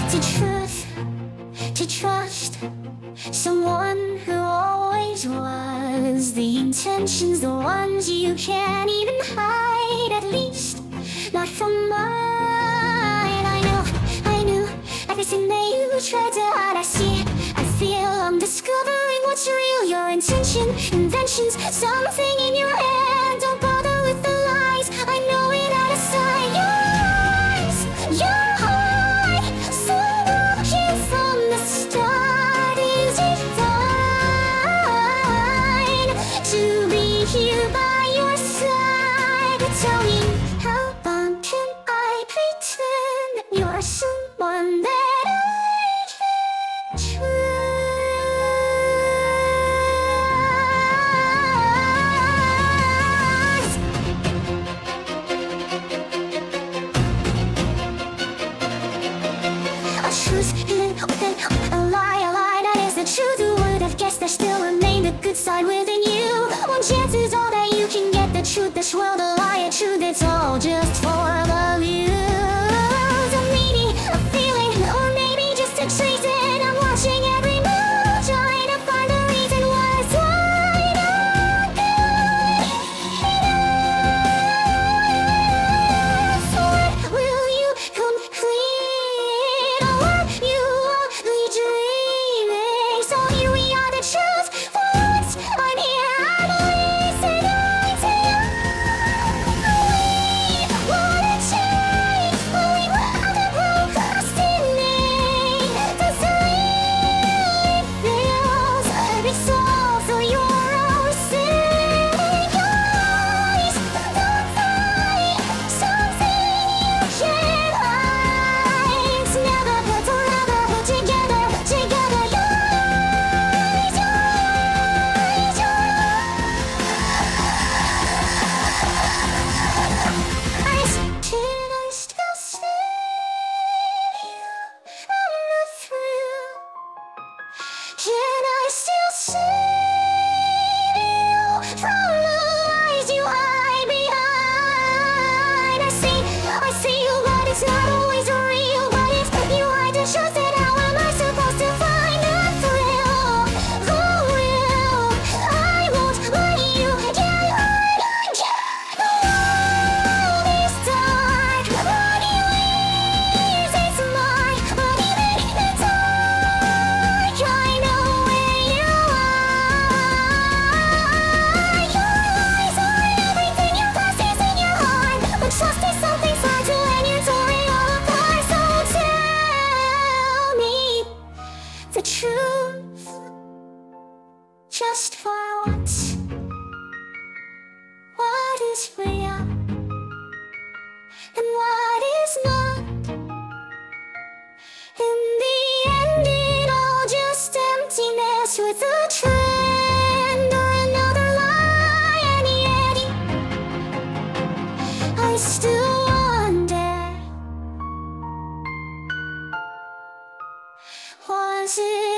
to truth, to trust someone who always was. The intentions, the ones you can't even hide, at least not from mine. I knew everything that you tried to hide. I see it, I feel, I'm discovering what's real. Your intention, inventions, something in your head. Don't bother with the lies, I know it out of sight. Your heart, so broken from the start. Is it fine to be here by your side? But tell me, how long can I pretend that you're someone that I can trust? A truth hidden within a lie, that is the truth. Who would have guessed there still remained a good side within you? One chance is all that you can get. The truth, this world, a lie, a truth, it's all just for love. You a meaning, a feeling, or maybe just a trace. And I'm watching every move, trying to find the reason why it's right on good. So when will you complete what you only dreaming? So here we are, the truth. For once, I'm here, I'm listening to you. We wanna change, but we rather procrastinate. Does it feels every soul, so you're always saying guys, don't fight something you can't hide. It's never put together, together, together. Your eyes, can I still see you on the thrill? Can I still see you from the lies you hide behind? I see you, but it's not always real. But if you hide the truth, then how am I supposed to find the thrill? Who will? I won't let you get hurt again. The world is dark, but he leaves its mark. But even in the dark, I know where you are. Your lies are everything, your past is in your heart. But trust is something fragile and you're tearing all apart. So tell me the truth, just for once. What is real and what is not? In the end, it all just emptiness with a trend or another lie. And yet I still wonder, was it